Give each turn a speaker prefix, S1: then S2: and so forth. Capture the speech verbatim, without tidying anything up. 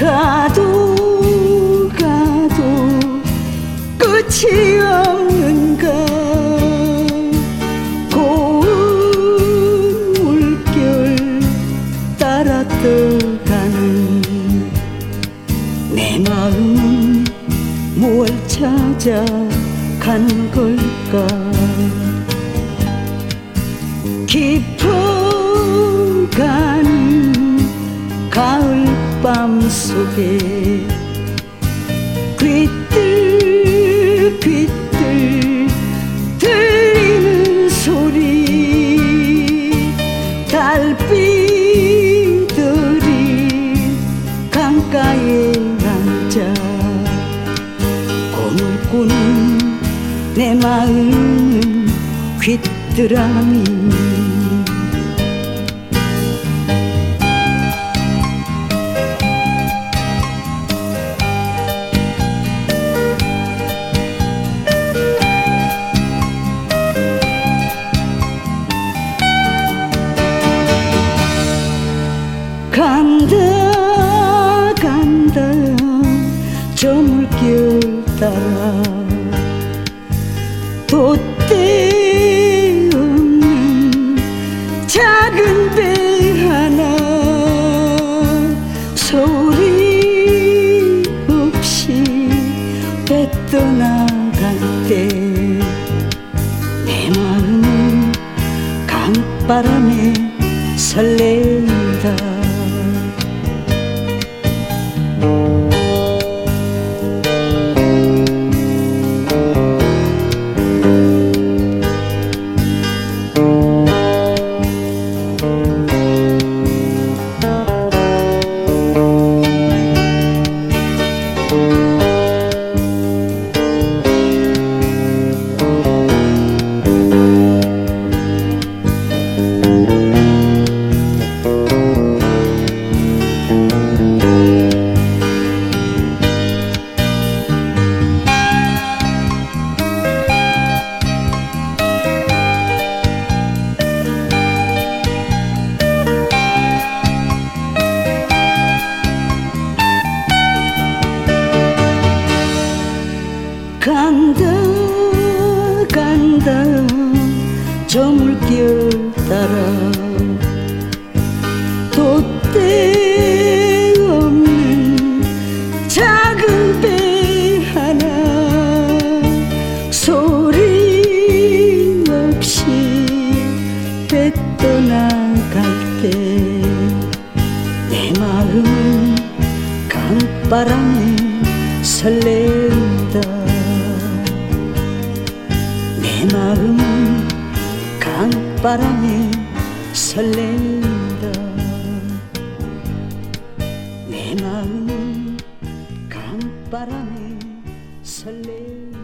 S1: 가도 가도 끝이 없는가. 고운 물결 따라 떠가는 내 마음은 뭘 찾아 가는 걸까. 깊어가는 가을밤 속에 귀뜰 귀뜰 들리는 소리. 달빛들이 강가에 앉아 꿈을 꾸는 내 마음은 귀뚜라미. 간다 간다 저 물결 따라 돛대 없는 작은 배 하나. 소리 없이 배 떠나갈 때 내 마음은 강바람에 설레이다. 간다 간다 저 물결 따라 돛대 없는 작은 배 하나. 소리 없이 배 떠나갈 때 내 마음은 강바람에 설레다. 내 마음은 강바람에 설레다. 내 마음은 강바람에 설레다.